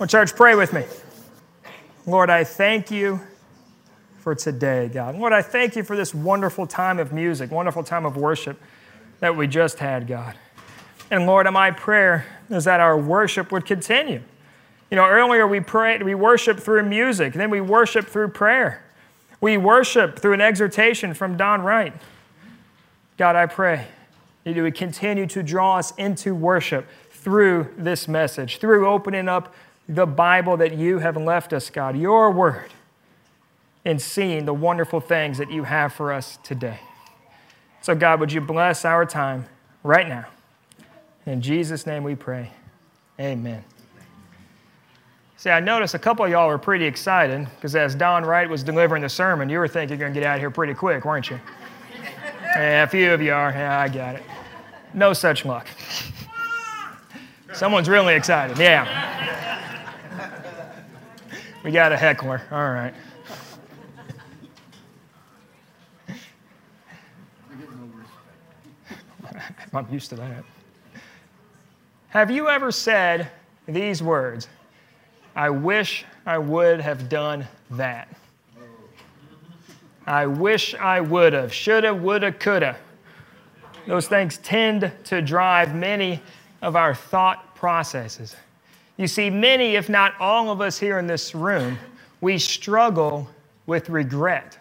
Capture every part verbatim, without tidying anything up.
Well, church, pray with me. Lord, I thank you for today, God. Lord, I thank you for this wonderful time of music, wonderful time of worship that we just had, God. And Lord, my prayer is that our worship would continue. You know, earlier we prayed, we worshiped through music, then we worshiped through prayer. We worship through an exhortation from Don Wright. God, I pray that you would continue to draw us into worship through this message, through opening up the Bible that you have left us, God, your word, and seeing the wonderful things that you have for us today. So God, would you bless our time right now? In Jesus' name we pray. Amen. See, I noticed a couple of y'all were pretty excited because as Don Wright was delivering the sermon, you were thinking you're going to get out of here pretty quick, weren't you? Yeah, a few of you are. Yeah, I got it. No such luck. Someone's really excited. Yeah. We got a heckler. All right. I'm used to that. Have you ever said these words, I wish I would have done that? I wish I would have. Shoulda, woulda, coulda. Those things tend to drive many of our thought processes. You see, many, if not all of us here in this room, we struggle with regret.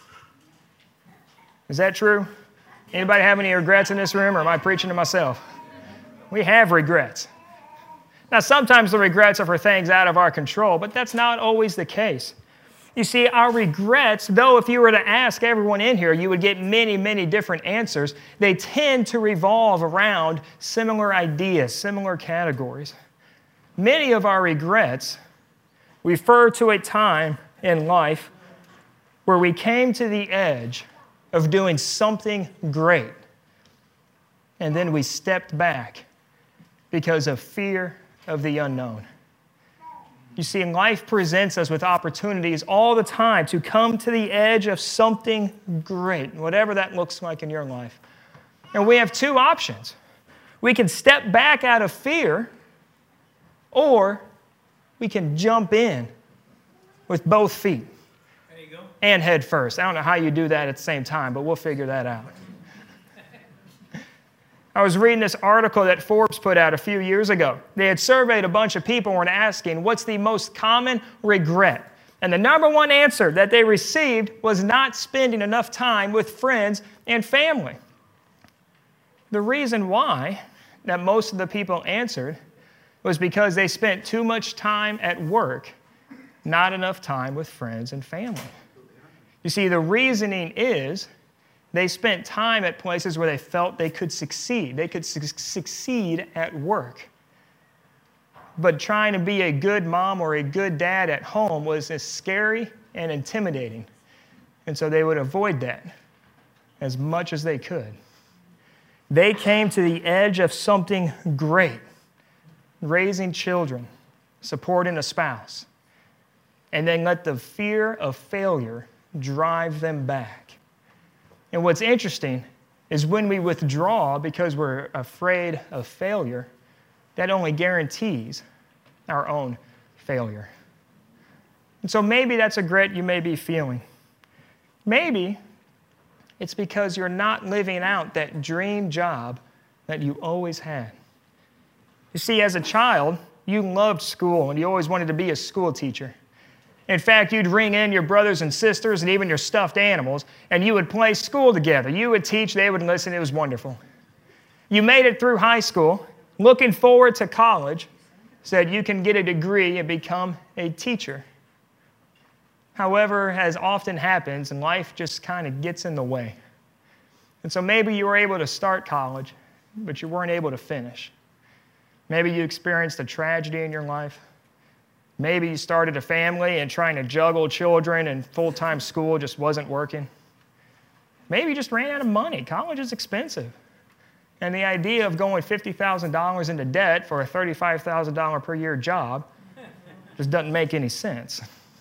Is that true? Anybody have any regrets in this room, or am I preaching to myself? We have regrets. Now, sometimes the regrets are for things out of our control, but that's not always the case. You see, our regrets, though if you were to ask everyone in here, you would get many, many different answers, they tend to revolve around similar ideas, similar categories. Many of our regrets refer to a time in life where we came to the edge of doing something great, and then we stepped back because of fear of the unknown. You see, life presents us with opportunities all the time to come to the edge of something great, whatever that looks like in your life. And we have two options. We can step back out of fear, or we can jump in with both feet. There you go. And head first. I don't know how you do that at the same time, but we'll figure that out. I was reading this article that Forbes put out a few years ago. They had surveyed a bunch of people and asking, what's the most common regret? And the number one answer that they received was not spending enough time with friends and family. The reason why that most of the people answered was because they spent too much time at work, not enough time with friends and family. You see, the reasoning is they spent time at places where they felt they could succeed. They could su- succeed at work. But trying to be a good mom or a good dad at home was as scary and intimidating. And so they would avoid that as much as they could. They came to the edge of something great, raising children, supporting a spouse, and then let the fear of failure drive them back. And what's interesting is when we withdraw because we're afraid of failure, that only guarantees our own failure. And so maybe that's a regret you may be feeling. Maybe it's because you're not living out that dream job that you always had. You see, as a child, you loved school and you always wanted to be a school teacher. In fact, you'd ring in your brothers and sisters and even your stuffed animals, and you would play school together. You would teach, they would listen. It was wonderful. You made it through high school, looking forward to college, said you can get a degree and become a teacher. However, as often happens, and life just kind of gets in the way. And so maybe you were able to start college, but you weren't able to finish. Maybe you experienced a tragedy in your life. Maybe you started a family and trying to juggle children and full-time school just wasn't working. Maybe you just ran out of money. College is expensive. And the idea of going fifty thousand dollars into debt for a thirty-five thousand dollars per year job just doesn't make any sense.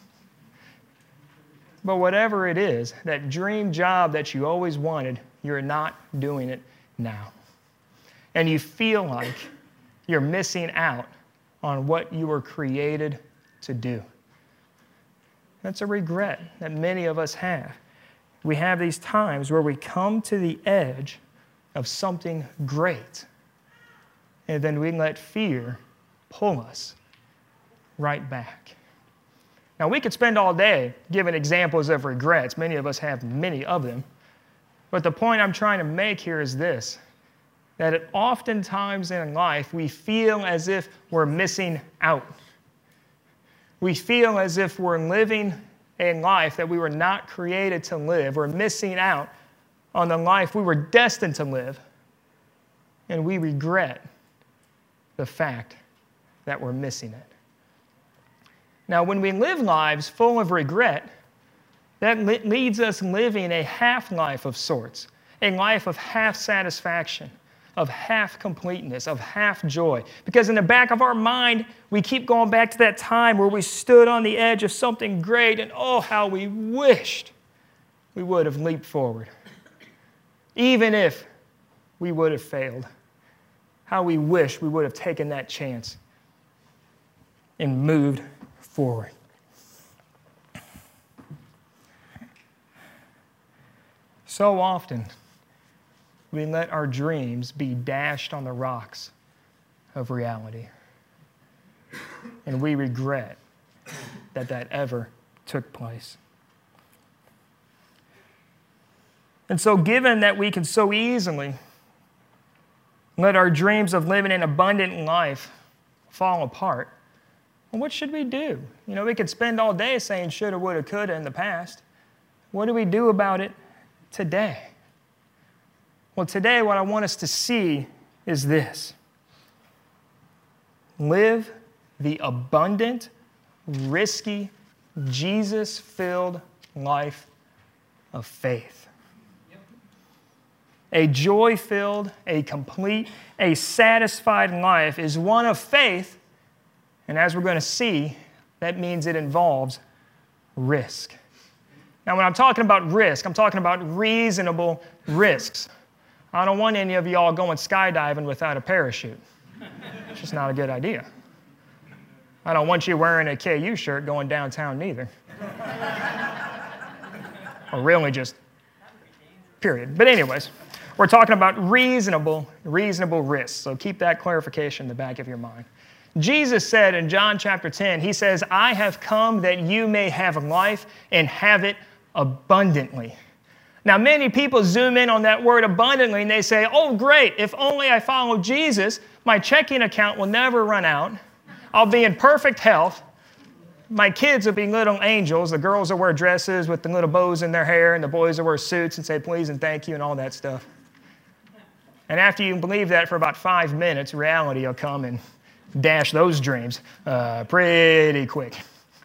But whatever it is, that dream job that you always wanted, you're not doing it now. And you feel like you're missing out on what you were created to do. That's a regret that many of us have. We have these times where we come to the edge of something great, and then we let fear pull us right back. Now, we could spend all day giving examples of regrets. Many of us have many of them. But the point I'm trying to make here is this, that oftentimes in life, we feel as if we're missing out. We feel as if we're living a life that we were not created to live. We're missing out on the life we were destined to live. And we regret the fact that we're missing it. Now, when we live lives full of regret, that leads us living a half-life of sorts, a life of half-satisfaction, of half-completeness, of half-joy. Because in the back of our mind, we keep going back to that time where we stood on the edge of something great, and oh, how we wished we would have leaped forward. Even if we would have failed, how we wish we would have taken that chance and moved forward. So often, we let our dreams be dashed on the rocks of reality. And we regret that that ever took place. And so, given that we can so easily let our dreams of living an abundant life fall apart, well, what should we do? You know, we could spend all day saying shoulda, woulda, coulda in the past. What do we do about it today? Well, today what I want us to see is this. Live the abundant, risky, Jesus-filled life of faith. A joy-filled, a complete, a satisfied life is one of faith, and as we're going to see, that means it involves risk. Now, when I'm talking about risk, I'm talking about reasonable risks. I don't want any of y'all going skydiving without a parachute. It's just not a good idea. I don't want you wearing a K U shirt going downtown neither. Or really just, period. But anyways, we're talking about reasonable, reasonable risks. So keep that clarification in the back of your mind. Jesus said in John chapter ten, he says, I have come that you may have life and have it abundantly. Now, many people zoom in on that word abundantly and they say, oh, great, if only I follow Jesus, my checking account will never run out. I'll be in perfect health. My kids will be little angels. The girls will wear dresses with the little bows in their hair, and the boys will wear suits and say please and thank you and all that stuff. And after you believe that for about five minutes, reality will come and dash those dreams uh, pretty quick.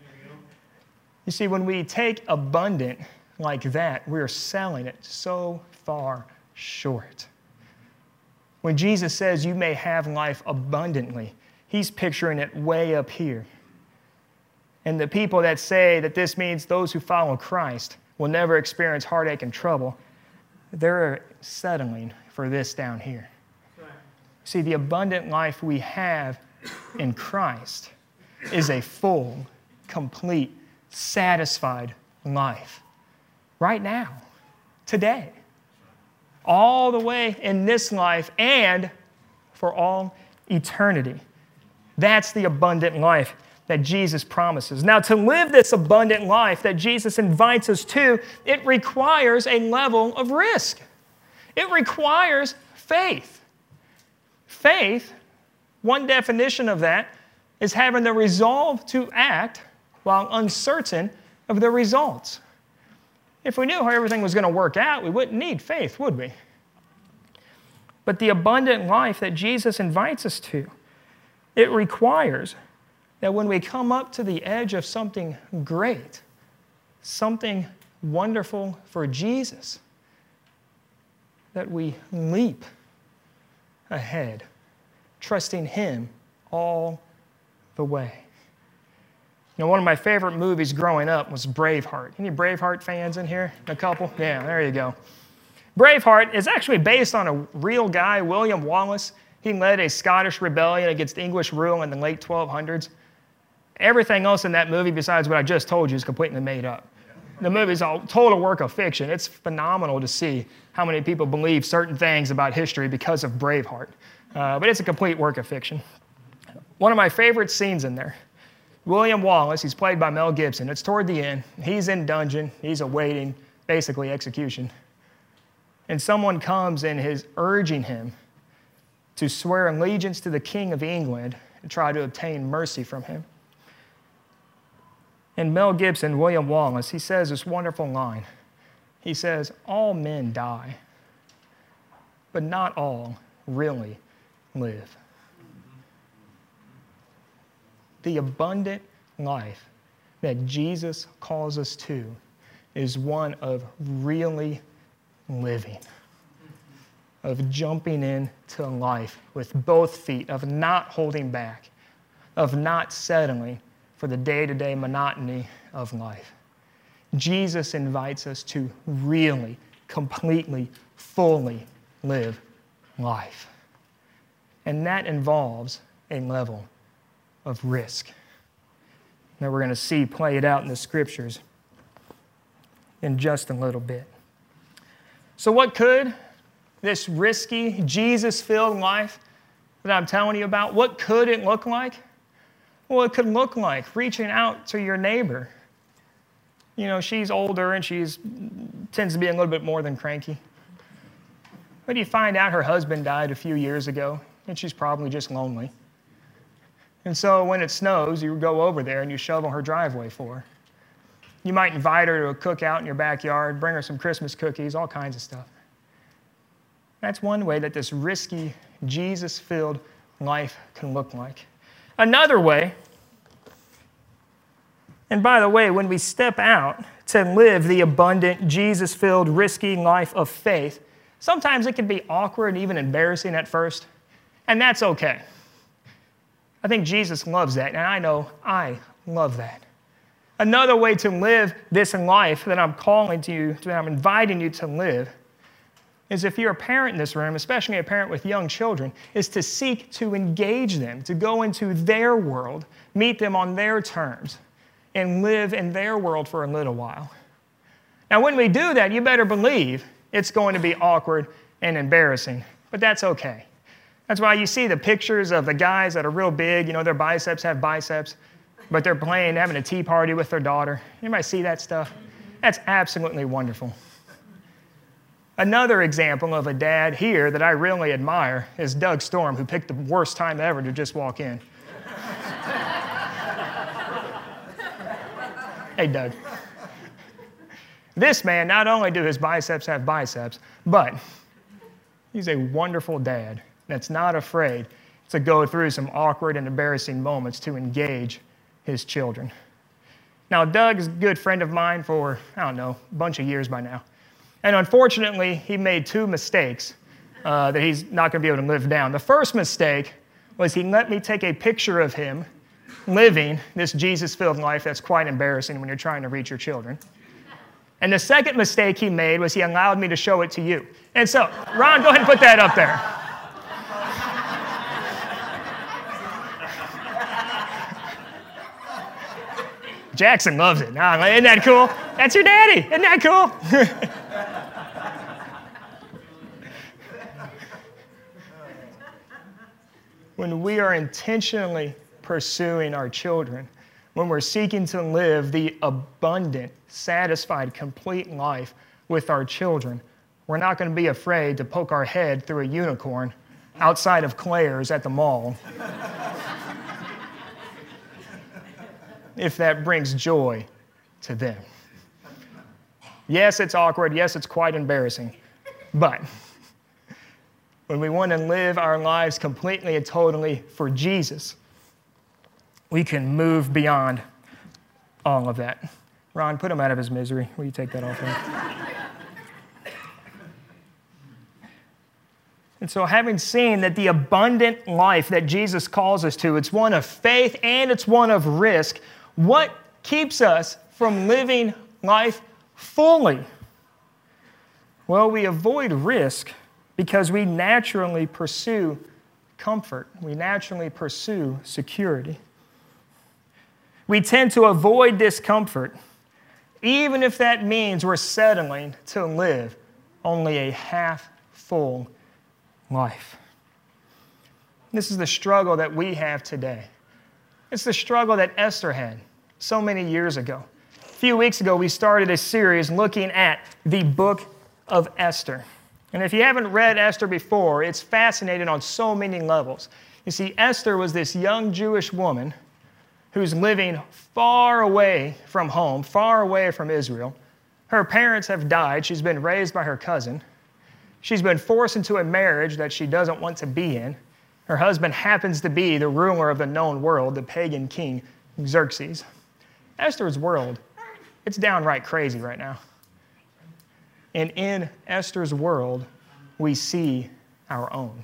You see, when we take abundant like that, we're selling it so far short. When Jesus says you may have life abundantly, he's picturing it way up here. And the people that say that this means those who follow Christ will never experience heartache and trouble, they're settling for this down here. Right. See, the abundant life we have in Christ is a full, complete, satisfied life. Right now, today, all the way in this life and for all eternity. That's the abundant life that Jesus promises. Now, to live this abundant life that Jesus invites us to, it requires a level of risk. It requires faith. Faith, one definition of that, is having the resolve to act while uncertain of the results. If we knew how everything was going to work out, we wouldn't need faith, would we? But the abundant life that Jesus invites us to, it requires that when we come up to the edge of something great, something wonderful for Jesus, that we leap ahead, trusting Him all the way. You know, one of my favorite movies growing up was Braveheart. Any Braveheart fans in here? A couple? Yeah, there you go. Braveheart is actually based on a real guy, William Wallace. He led a Scottish rebellion against English rule in the late twelve hundreds. Everything else in that movie besides what I just told you is completely made up. The movie is a total work of fiction. It's phenomenal to see how many people believe certain things about history because of Braveheart. Uh, but it's a complete work of fiction. One of my favorite scenes in there, William Wallace, he's played by Mel Gibson. It's toward the end. He's in dungeon. He's awaiting, basically, execution. And someone comes and is urging him to swear allegiance to the King of England and try to obtain mercy from him. And Mel Gibson, William Wallace, he says this wonderful line. He says, all men die, but not all really live. The abundant life that Jesus calls us to is one of really living, of jumping into life with both feet, of not holding back, of not settling for the day-to-day monotony of life. Jesus invites us to really, completely, fully live life. And that involves a level of risk that we're going to see played out in the scriptures in just a little bit. So what could this risky, Jesus-filled life that I'm telling you about, what could it look like? Well, it could look like reaching out to your neighbor. You know, she's older and she tends to be a little bit more than cranky. But you find out her husband died a few years ago, and she's probably just lonely. And so when it snows, you go over there and you shovel her driveway for her. You might invite her to a cookout in your backyard, bring her some Christmas cookies, all kinds of stuff. That's one way that this risky, Jesus-filled life can look like. Another way, and by the way, when we step out to live the abundant, Jesus-filled, risky life of faith, sometimes it can be awkward and even embarrassing at first, and that's okay. I think Jesus loves that, and I know I love that. Another way to live this life that I'm calling to you, that I'm inviting you to live, is if you're a parent in this room, especially a parent with young children, is to seek to engage them, to go into their world, meet them on their terms, and live in their world for a little while. Now, when we do that, you better believe it's going to be awkward and embarrassing, but that's okay. That's why you see the pictures of the guys that are real big, you know, their biceps have biceps, but they're playing, having a tea party with their daughter. Anybody see that stuff? That's absolutely wonderful. Another example of a dad here that I really admire is Doug Storm, who picked the worst time ever to just walk in. Hey, Doug. This man, not only do his biceps have biceps, but he's a wonderful dad that's not afraid to go through some awkward and embarrassing moments to engage his children. Now, Doug is a good friend of mine for, I don't know, a bunch of years by now. And unfortunately, he made two mistakes uh, that he's not going to be able to live down. The first mistake was he let me take a picture of him living this Jesus-filled life that's quite embarrassing when you're trying to reach your children. And the second mistake he made was he allowed me to show it to you. And so, Ron, go ahead and put that up there. Jackson loves it. Nah, isn't that cool? That's your daddy. Isn't that cool? When we are intentionally pursuing our children, when we're seeking to live the abundant, satisfied, complete life with our children, we're not going to be afraid to poke our head through a unicorn outside of Claire's at the mall if that brings joy to them. Yes, it's awkward. Yes, it's quite embarrassing. But when we want to live our lives completely and totally for Jesus, we can move beyond all of that. Ron, put him out of his misery. Will you take that off him? And so having seen that the abundant life that Jesus calls us to, it's one of faith and it's one of risk, what keeps us from living life fully? Well, we avoid risk because we naturally pursue comfort. We naturally pursue security. We tend to avoid discomfort, even if that means we're settling to live only a half-full life. This is the struggle that we have today. It's the struggle that Esther had so many years ago. A few weeks ago, we started a series looking at the book of Esther. And if you haven't read Esther before, it's fascinating on so many levels. You see, Esther was this young Jewish woman who's living far away from home, far away from Israel. Her parents have died. She's been raised by her cousin. She's been forced into a marriage that she doesn't want to be in. Her husband happens to be the ruler of the known world, the pagan king Xerxes. Esther's world, it's downright crazy right now. And in Esther's world, we see our own.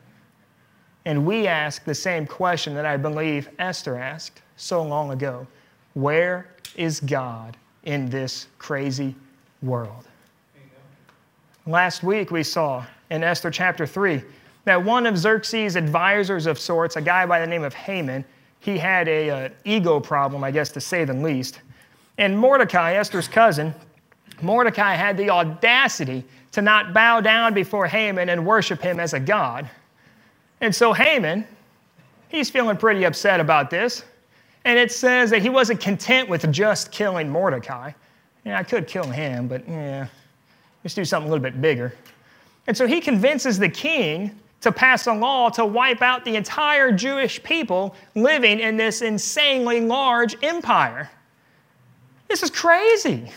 And we ask the same question that I believe Esther asked so long ago. Where is God in this crazy world? Last week we saw in Esther chapter three that one of Xerxes' advisors of sorts, a guy by the name of Haman, he had a uh, ego problem, I guess to say the least. And Mordecai, Esther's cousin, Mordecai had the audacity to not bow down before Haman and worship him as a god. And so Haman, he's feeling pretty upset about this. And it says that he wasn't content with just killing Mordecai. Yeah, I could kill him, but yeah, let's do something a little bit bigger. And so he convinces the king to pass a law to wipe out the entire Jewish people living in this insanely large empire. This is crazy.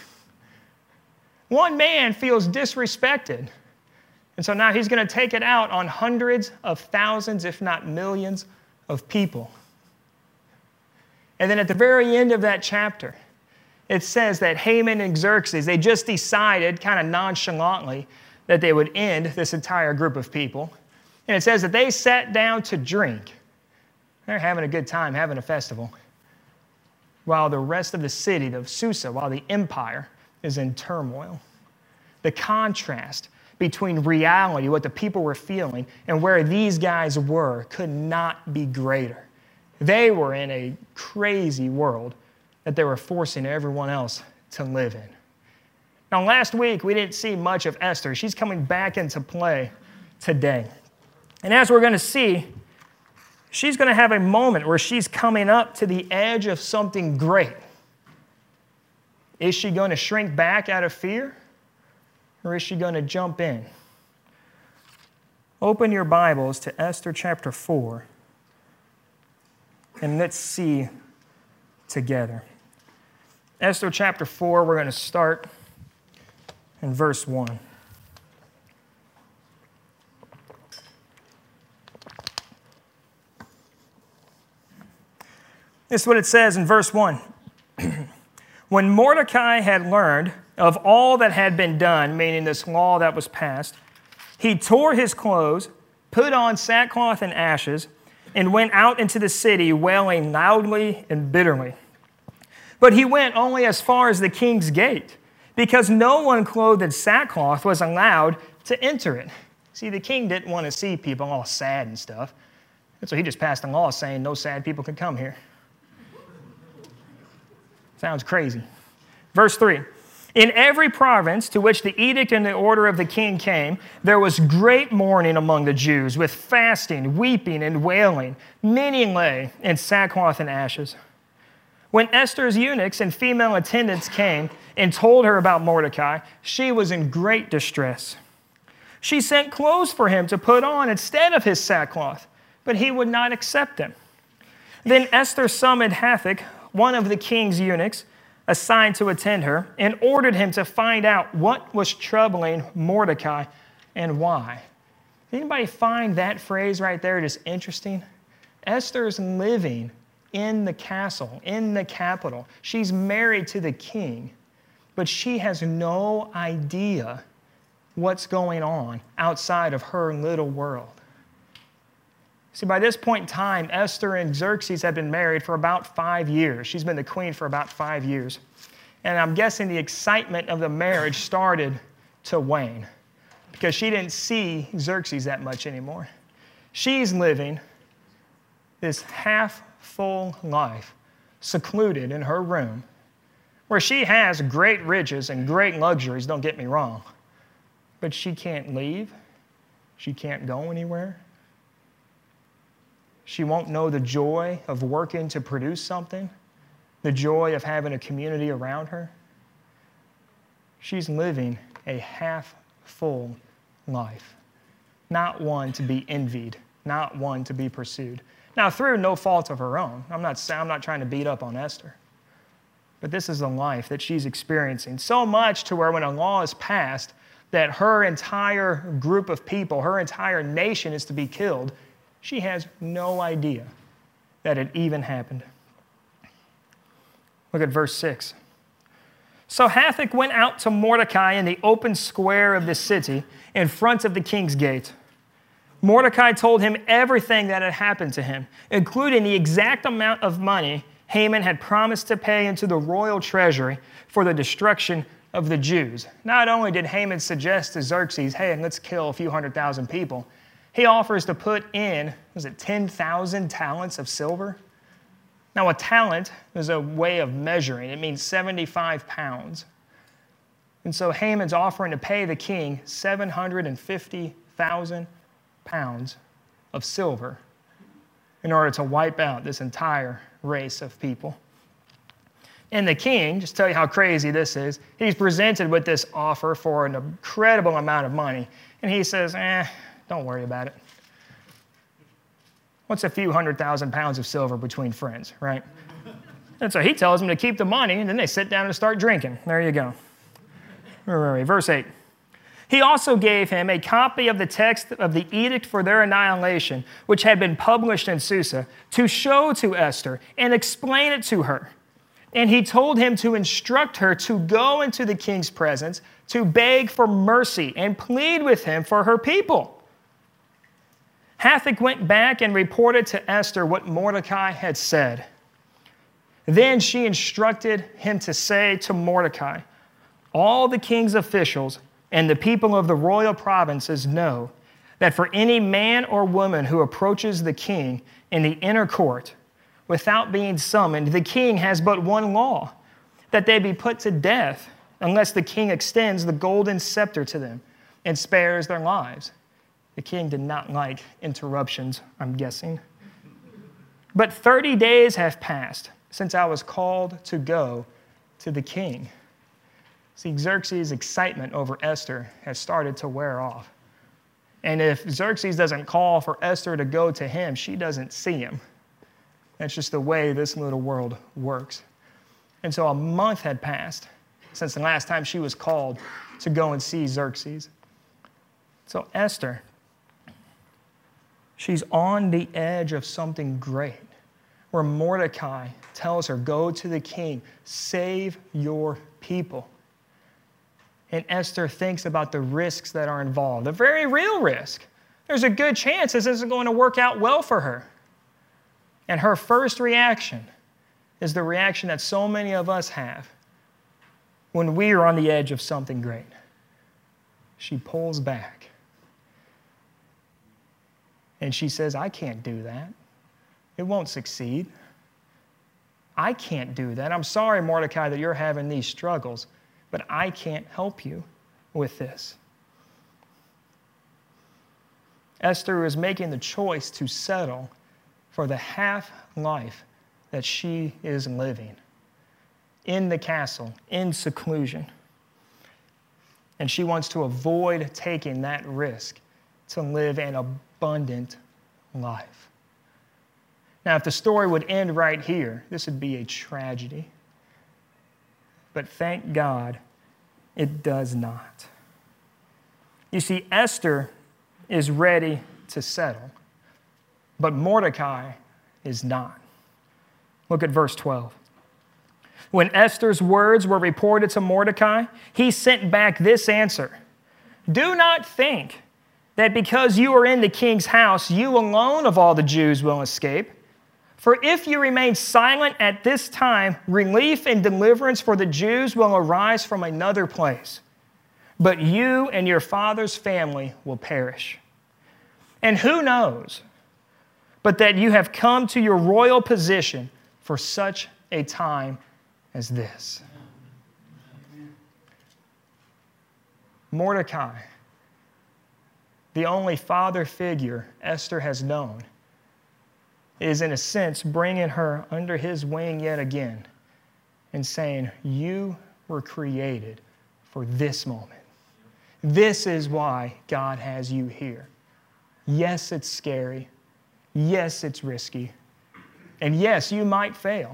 One man feels disrespected. And so now he's going to take it out on hundreds of thousands, if not millions, of people. And then at the very end of that chapter, it says that Haman and Xerxes, they just decided kind of nonchalantly that they would end this entire group of people. And it says that they sat down to drink. They're having a good time, having a festival. While the rest of the city of Susa, while the empire, is in turmoil. The contrast between reality, what the people were feeling, and where these guys were could not be greater. They were in a crazy world that they were forcing everyone else to live in. Now, last week, we didn't see much of Esther. She's coming back into play today. And as we're going to see, she's going to have a moment where she's coming up to the edge of something great. Is she going to shrink back out of fear, or is she going to jump in? Open your Bibles to Esther chapter four, and let's see together. Esther chapter four, we're going to start in verse one. This is what it says in verse one. When Mordecai had learned of all that had been done, meaning this law that was passed, he tore his clothes, put on sackcloth and ashes, and went out into the city wailing loudly and bitterly. But he went only as far as the king's gate, because no one clothed in sackcloth was allowed to enter it. See, the king didn't want to see people all sad and stuff, and so he just passed a law saying no sad people could come here. Sounds crazy. Verse three, in every province to which the edict and the order of the king came, there was great mourning among the Jews, with fasting, weeping, and wailing. Many lay in sackcloth and ashes. When Esther's eunuchs and female attendants came and told her about Mordecai, she was in great distress. She sent clothes for him to put on instead of his sackcloth, but he would not accept them. Then Esther summoned Hathach, one of the king's eunuchs, assigned to attend her, and ordered him to find out what was troubling Mordecai and why. Did anybody find that phrase right there just interesting? Esther's living in the castle, in the capital. She's married to the king, but she has no idea what's going on outside of her little world. See, by this point in time, Esther and Xerxes had been married for about five years. She's been the queen for about five years. And I'm guessing the excitement of the marriage started to wane because she didn't see Xerxes that much anymore. She's living this half-full life, secluded in her room, where she has great riches and great luxuries, don't get me wrong, but she can't leave. She can't go anywhere. She won't know the joy of working to produce something, the joy of having a community around her. She's living a half-full life, not one to be envied, not one to be pursued. Now, through no fault of her own. I'm not, I'm not trying to beat up on Esther. But this is the life that she's experiencing. So much to where when a law is passed that her entire group of people, her entire nation is to be killed, she has no idea that it even happened. Look at verse six. So Hathach went out to Mordecai in the open square of the city in front of the king's gate. Mordecai told him everything that had happened to him, including the exact amount of money Haman had promised to pay into the royal treasury for the destruction of the Jews. Not only did Haman suggest to Xerxes, hey, let's kill a few hundred thousand people, he offers to put in, was it ten thousand talents of silver? Now, a talent is a way of measuring. It means seventy-five pounds. And so Haman's offering to pay the king seven hundred fifty thousand pounds of silver in order to wipe out this entire race of people. And the king, just to tell you how crazy this is, he's presented with this offer for an incredible amount of money. And he says, eh, don't worry about it. What's a few hundred thousand pounds of silver between friends, right? And so he tells them to keep the money, and then they sit down and start drinking. There you go. Where were we? Verse eight. He also gave him a copy of the text of the edict for their annihilation, which had been published in Susa, to show to Esther and explain it to her. And he told him to instruct her to go into the king's presence, to beg for mercy and plead with him for her people. Hathach went back and reported to Esther what Mordecai had said. Then she instructed him to say to Mordecai, all the king's officials and the people of the royal provinces know that for any man or woman who approaches the king in the inner court without being summoned, the king has but one law, that they be put to death unless the king extends the golden scepter to them and spares their lives. The king did not like interruptions, I'm guessing. But thirty days have passed since I was called to go to the king. See, Xerxes' excitement over Esther has started to wear off. And if Xerxes doesn't call for Esther to go to him, she doesn't see him. That's just the way this little world works. And so a month had passed since the last time she was called to go and see Xerxes. So Esther, she's on the edge of something great, where Mordecai tells her, go to the king, save your people. And Esther thinks about the risks that are involved, a very real risk. There's a good chance this isn't going to work out well for her. And her first reaction is the reaction that so many of us have when we are on the edge of something great. She pulls back. And she says, I can't do that. It won't succeed. I can't do that. I'm sorry, Mordecai, that you're having these struggles, but I can't help you with this. Esther is making the choice to settle for the half life that she is living in the castle, in seclusion. And she wants to avoid taking that risk to live an abundant life. Now, if the story would end right here, this would be a tragedy. But thank God it does not. You see, Esther is ready to settle, but Mordecai is not. Look at verse twelve. When Esther's words were reported to Mordecai, he sent back this answer: do not think that because you are in the king's house, you alone of all the Jews will escape. For if you remain silent at this time, relief and deliverance for the Jews will arise from another place. But you and your father's family will perish. And who knows but that you have come to your royal position for such a time as this. Mordecai, the only father figure Esther has known, is in a sense bringing her under his wing yet again and saying, you were created for this moment. This is why God has you here. Yes, it's scary. Yes, it's risky. And yes, you might fail.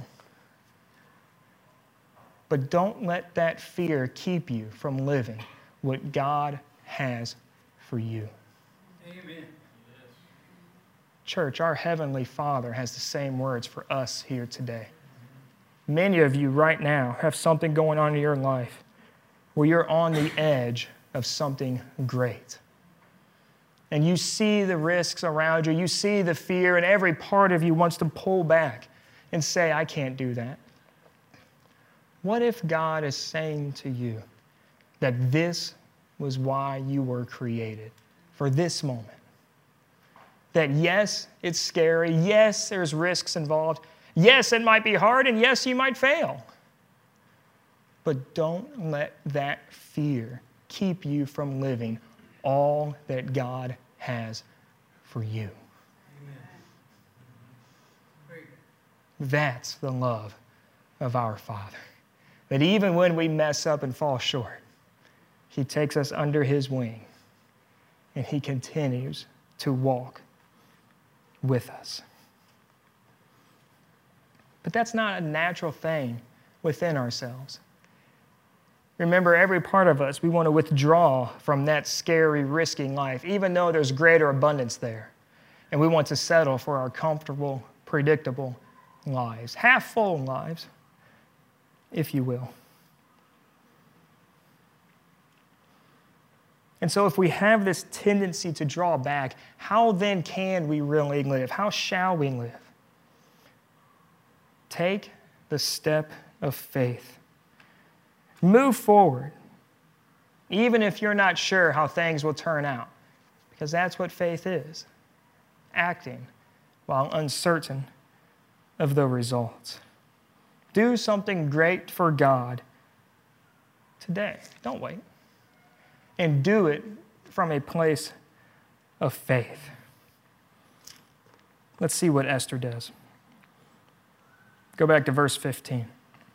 But don't let that fear keep you from living what God has for you. Amen. Church, our Heavenly Father has the same words for us here today. Many of you right now have something going on in your life where you're on the edge of something great. And you see the risks around you, you see the fear, and every part of you wants to pull back and say, I can't do that. What if God is saying to you that this was why you were created, for this moment? That yes, it's scary, yes, there's risks involved, yes, it might be hard, and yes, you might fail. But don't let that fear keep you from living all that God has for you. Amen. That's the love of our Father. That even when we mess up and fall short, He takes us under His wing and He continues to walk with us. But that's not a natural thing within ourselves. Remember, every part of us, we want to withdraw from that scary, risking life, even though there's greater abundance there. And we want to settle for our comfortable, predictable lives, half-full lives, if you will. And so if we have this tendency to draw back, how then can we really live? How shall we live? Take the step of faith. Move forward, even if you're not sure how things will turn out, because that's what faith is, acting while uncertain of the results. Do something great for God today. Don't wait. And do it from a place of faith. Let's see what Esther does. Go back to verse fifteen.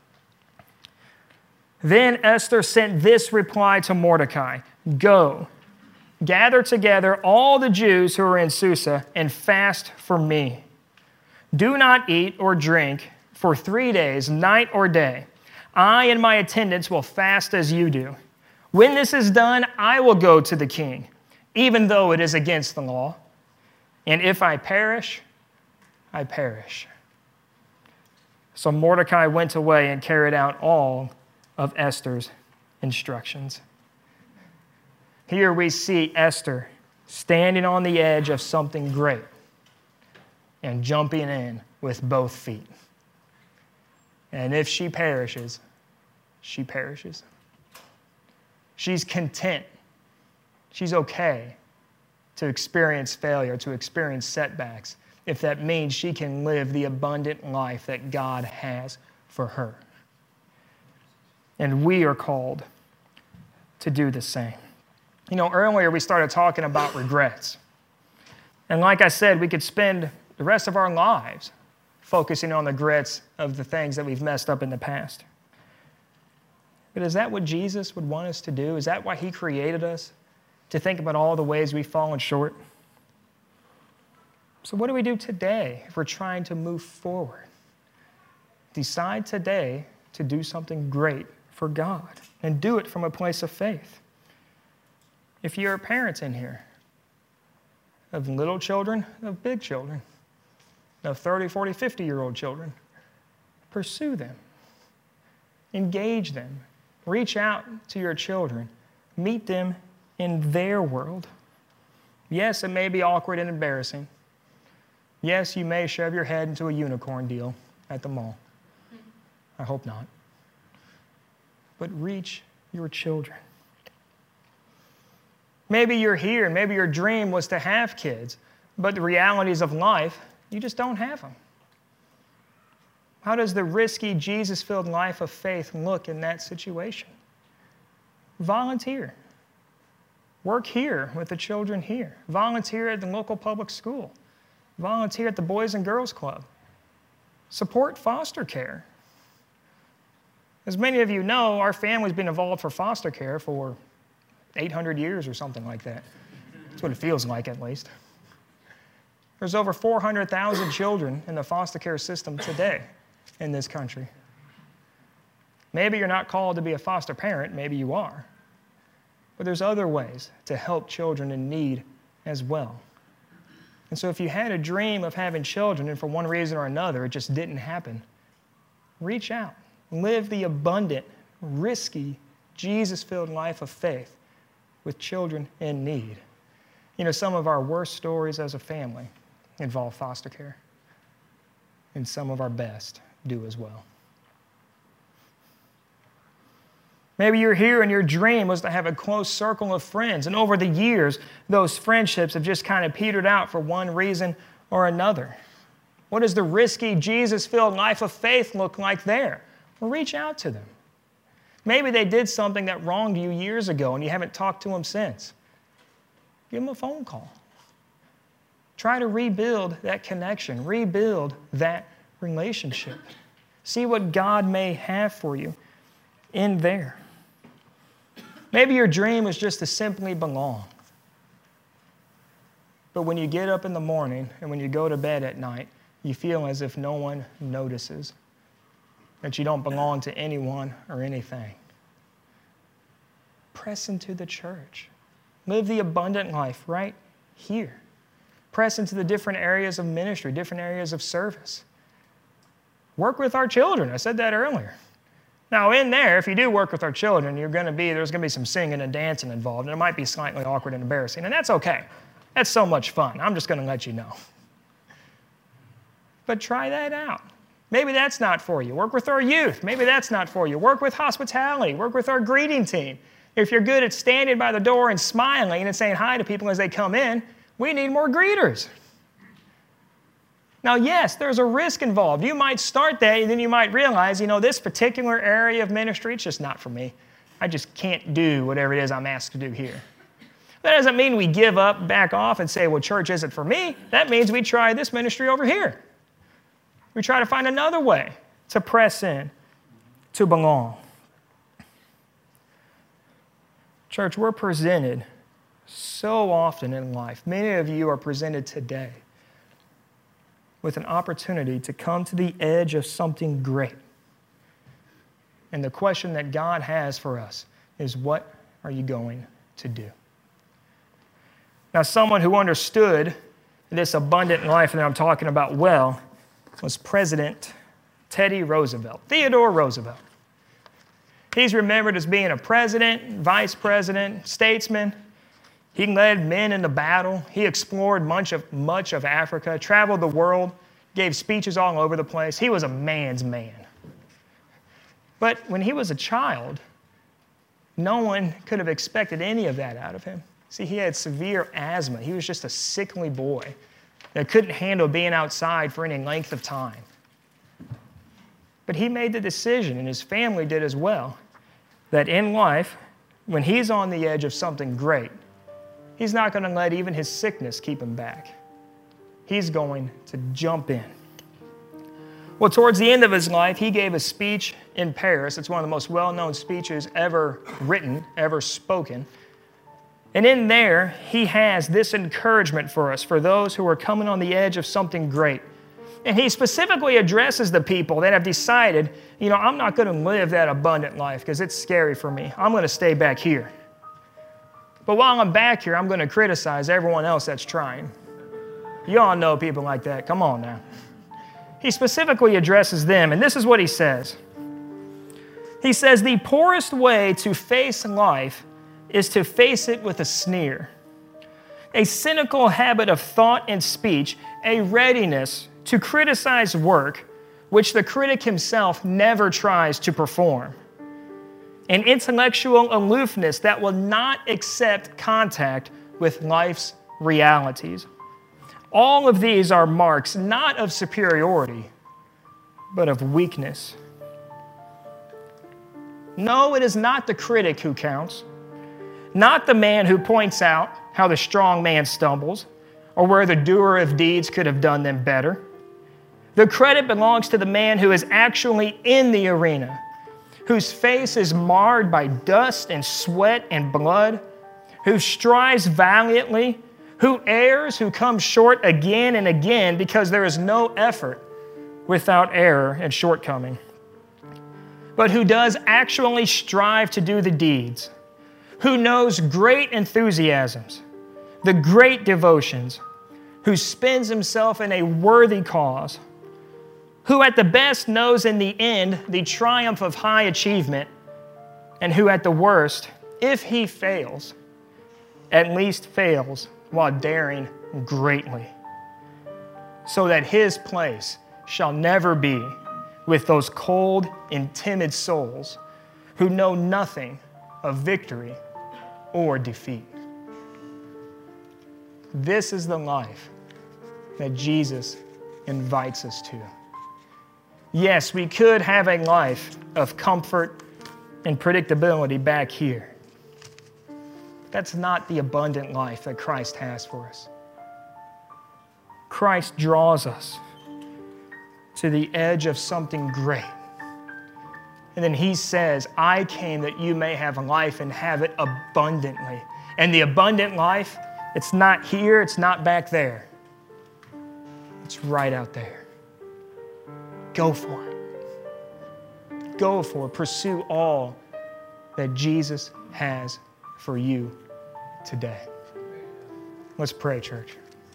Then Esther sent this reply to Mordecai, go, gather together all the Jews who are in Susa and fast for me. Do not eat or drink for three days, night or day. I and my attendants will fast as you do. When this is done, I will go to the king, even though it is against the law. And if I perish, I perish. So Mordecai went away and carried out all of Esther's instructions. Here we see Esther standing on the edge of something great and jumping in with both feet. And if she perishes, she perishes. She's content. She's okay to experience failure, to experience setbacks, if that means she can live the abundant life that God has for her. And we are called to do the same. You know, earlier we started talking about regrets. And like I said, we could spend the rest of our lives focusing on the regrets of the things that we've messed up in the past. But is that what Jesus would want us to do? Is that why He created us? To think about all the ways we've fallen short? So what do we do today if we're trying to move forward? Decide today to do something great for God and do it from a place of faith. If you're parents in here of little children, of big children, of thirty, forty, fifty-year-old children, pursue them. Engage them. Reach out to your children. Meet them in their world. Yes, it may be awkward and embarrassing. Yes, you may shove your head into a unicorn deal at the mall. I hope not. But reach your children. Maybe you're here and maybe your dream was to have kids, but the realities of life You just don't have them. How does the risky, Jesus-filled life of faith look in that situation? Volunteer. Work here with the children here. Volunteer at the local public school. Volunteer at the Boys and Girls Club. Support foster care. As many of you know, our family's been involved for foster care for eight hundred years or something like that. That's what it feels like, at least. There's over four hundred thousand children in the foster care system today in this country. Maybe you're not called to be a foster parent, maybe you are. But there's other ways to help children in need as well. And so if you had a dream of having children and for one reason or another it just didn't happen, reach out. Live the abundant, risky, Jesus-filled life of faith with children in need. You know, some of our worst stories as a family involve foster care, and some of our best do as well. Maybe you're here and your dream was to have a close circle of friends, and over the years, those friendships have just kind of petered out for one reason or another. What does the risky, Jesus-filled life of faith look like there? Well, reach out to them. Maybe they did something that wronged you years ago and you haven't talked to them since. Give them a phone call. Try to rebuild that connection, rebuild that relationship. See what God may have for you in there. Maybe your dream was just to simply belong. But when you get up in the morning and when you go to bed at night, you feel as if no one notices, that you don't belong to anyone or anything. Press into the church. Live the abundant life right here. Press into the different areas of ministry, different areas of service. Work with our children. I said that earlier. Now, in there, if you do work with our children, you're going to be, there's going to be some singing and dancing involved, and it might be slightly awkward and embarrassing, and that's okay. That's so much fun. I'm just going to let you know. But try that out. Maybe that's not for you. Work with our youth. Maybe that's not for you. Work with hospitality. Work with our greeting team. If you're good at standing by the door and smiling and saying hi to people as they come in, we need more greeters. Now, yes, there's a risk involved. You might start that, and then you might realize, you know, this particular area of ministry, it's just not for me. I just can't do whatever it is I'm asked to do here. That doesn't mean we give up, back off, and say, well, church isn't for me. That means we try this ministry over here. We try to find another way to press in, to belong. Church, we're presented so often in life. Many of you are presented today with an opportunity to come to the edge of something great. And the question that God has for us is, what are you going to do? Now, someone who understood this abundant life that I'm talking about well was President Teddy Roosevelt, Theodore Roosevelt. He's remembered as being a president, vice president, statesman. He led men into battle. He explored much of, much of Africa, traveled the world, gave speeches all over the place. He was a man's man. But when he was a child, no one could have expected any of that out of him. See, he had severe asthma. He was just a sickly boy that couldn't handle being outside for any length of time. But he made the decision, and his family did as well, that in life, when he's on the edge of something great, he's not going to let even his sickness keep him back. He's going to jump in. Well, towards the end of his life, he gave a speech in Paris. It's one of the most well-known speeches ever written, ever spoken. And in there, he has this encouragement for us, for those who are coming on the edge of something great. And he specifically addresses the people that have decided, you know, I'm not going to live that abundant life because it's scary for me. I'm going to stay back here. But while I'm back here, I'm going to criticize everyone else that's trying. You all know people like that. Come on now. He specifically addresses them, and this is what he says. He says, the poorest way to face life is to face it with a sneer, a cynical habit of thought and speech, a readiness to criticize work which the critic himself never tries to perform, an intellectual aloofness that will not accept contact with life's realities. All of these are marks not of superiority, but of weakness. No, it is not the critic who counts, not the man who points out how the strong man stumbles or where the doer of deeds could have done them better. The credit belongs to the man who is actually in the arena, whose face is marred by dust and sweat and blood, who strives valiantly, who errs, who comes short again and again because there is no effort without error and shortcoming, but who does actually strive to do the deeds, who knows great enthusiasms, the great devotions, who spends himself in a worthy cause, who at the best knows in the end the triumph of high achievement, and who at the worst, if he fails, at least fails while daring greatly, so that his place shall never be with those cold and timid souls who know nothing of victory or defeat. This is the life that Jesus invites us to. Yes, we could have a life of comfort and predictability back here. That's not the abundant life that Christ has for us. Christ draws us to the edge of something great. And then he says, I came that you may have life and have it abundantly. And the abundant life, it's not here, it's not back there. It's right out there. Go for it. Go for it. Pursue all that Jesus has for you today. Let's pray, church.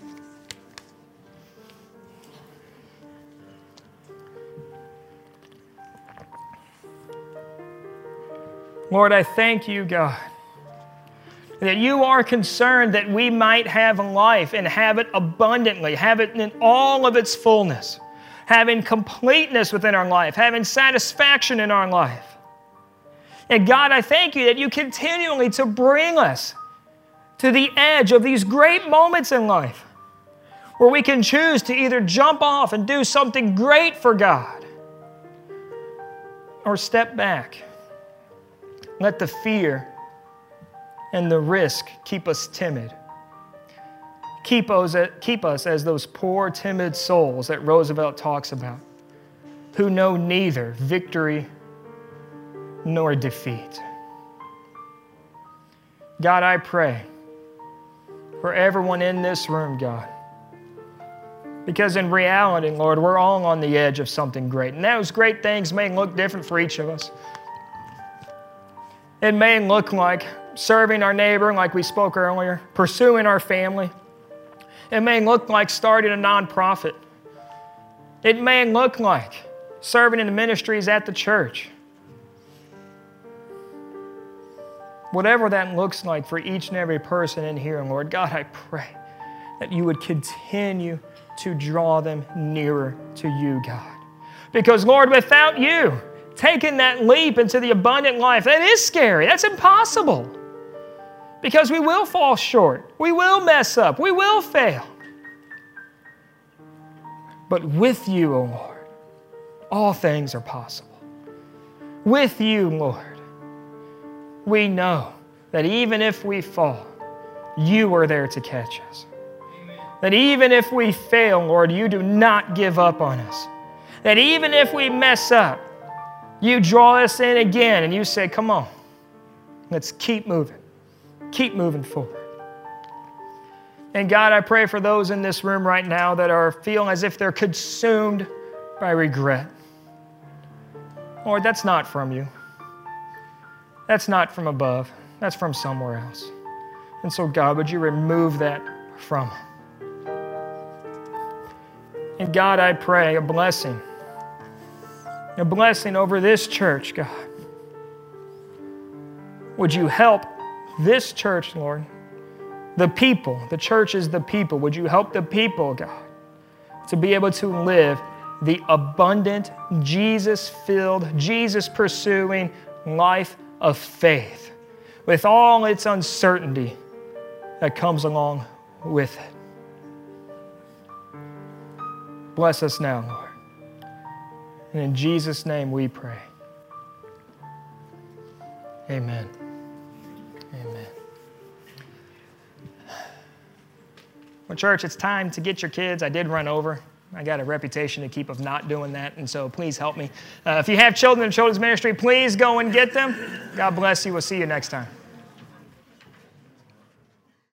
Lord, I thank you, God, that you are concerned that we might have life and have it abundantly, have it in all of its fullness, having completeness within our life, having satisfaction in our life. And God, I thank you that you continually to bring us to the edge of these great moments in life where we can choose to either jump off and do something great for God or step back. Let the fear and the risk keep us timid. Keep us, keep us as those poor, timid souls that Roosevelt talks about, who know neither victory nor defeat. God, I pray for everyone in this room, God, because in reality, Lord, we're all on the edge of something great. And those great things may look different for each of us. It may look like serving our neighbor, like we spoke earlier, pursuing our family. It may look like starting a nonprofit. It may look like serving in the ministries at the church. Whatever that looks like for each and every person in here, Lord, God, I pray that you would continue to draw them nearer to you, God. Because, Lord, without you taking that leap into the abundant life, that is scary. That's impossible. Because we will fall short. We will mess up. We will fail. But with you, O Lord, all things are possible. With you, Lord, we know that even if we fall, you are there to catch us. Amen. That even if we fail, Lord, you do not give up on us. That even if we mess up, you draw us in again and you say, come on, let's keep moving. Keep moving forward. And God, I pray for those in this room right now that are feeling as if they're consumed by regret. Lord, that's not from you. That's not from above. That's from somewhere else. And so, God, would you remove that from them? And God, I pray a blessing. A blessing over this church, God. Would you help this church, Lord? The people, the church is the people. Would you help the people, God, to be able to live the abundant, Jesus-filled, Jesus-pursuing life of faith with all its uncertainty that comes along with it. Bless us now, Lord. And in Jesus' name we pray. Amen. Amen. Well, church, it's time to get your kids. I did run over. I got a reputation to keep of not doing that, and so please help me. Uh, if you have children in children's ministry, please go and get them. God bless you. We'll see you next time.